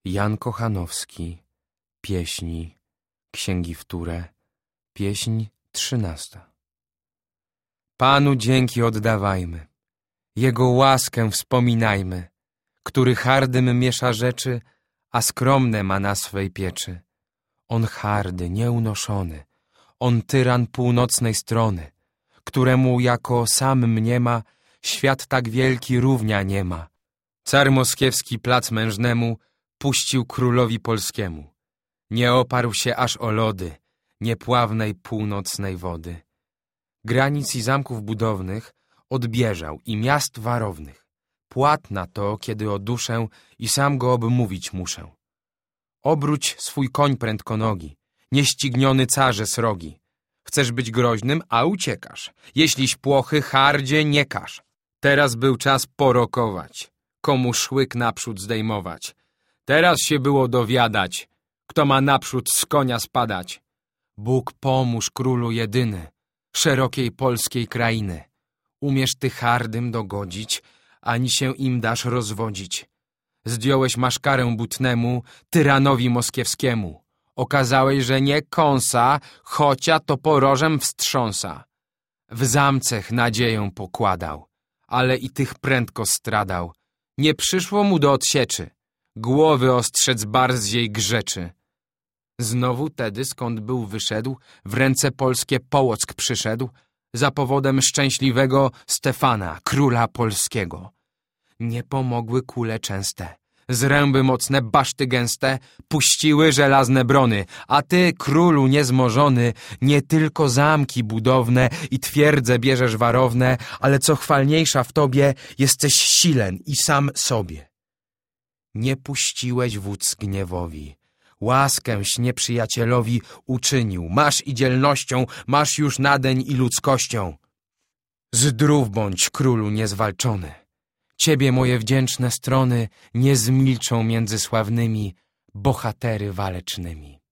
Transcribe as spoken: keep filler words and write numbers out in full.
Jan Kochanowski. Pieśni. Księgi wtóre. Pieśń trzynasta. Panu dzięki oddawajmy, Jego łaskę wspominajmy, który hardym miesza rzeczy, a skromne ma na swej pieczy. On hardy, nieunoszony, on tyran północnej strony, któremu jako sam mniema, świat tak wielki równia nie ma. Car moskiewski plac mężnemu puścił królowi polskiemu. Nie oparł się aż o lody niepławnej północnej wody. Granic i zamków budownych odbieżał i miast warownych. Płat na to, kiedy o duszę i sam go obmówić muszę. Obróć swój koń prędkonogi, nieścigniony carze srogi. Chcesz być groźnym, a uciekasz. Jeśliś płochy, hardzie nie każ. Teraz był czas porokować, komu szłyk naprzód zdejmować. Teraz się było dowiadać, kto ma naprzód z konia spadać. Bóg pomóż królu jedyny, szerokiej polskiej krainy. Umiesz ty hardym dogodzić, ani się im dasz rozwodzić. Zdjąłeś maszkarę butnemu, tyranowi moskiewskiemu. Okazałeś, że nie kąsa, chocia to porożem wstrząsa. W zamcech nadzieję pokładał, ale i tych prędko stradał. Nie przyszło mu do odsieczy, głowy ostrzec bardziej grzeczy. Znowu tedy, skąd był wyszedł, w ręce polskie połock przyszedł, za powodem szczęśliwego Stefana, króla polskiego. Nie pomogły kule częste, zręby mocne, baszty gęste, puściły żelazne brony, a ty, królu niezmożony, nie tylko zamki budowne i twierdze bierzesz warowne, ale co chwalniejsza w tobie, jesteś silen i sam sobie. Nie puściłeś wódz gniewowi, łaskę nieprzyjacielowi uczynił, masz i dzielnością, masz już nadeń i ludzkością. Zdrów bądź, królu niezwalczony. Ciebie moje wdzięczne strony nie zmilczą między sławnymi bohatery walecznymi.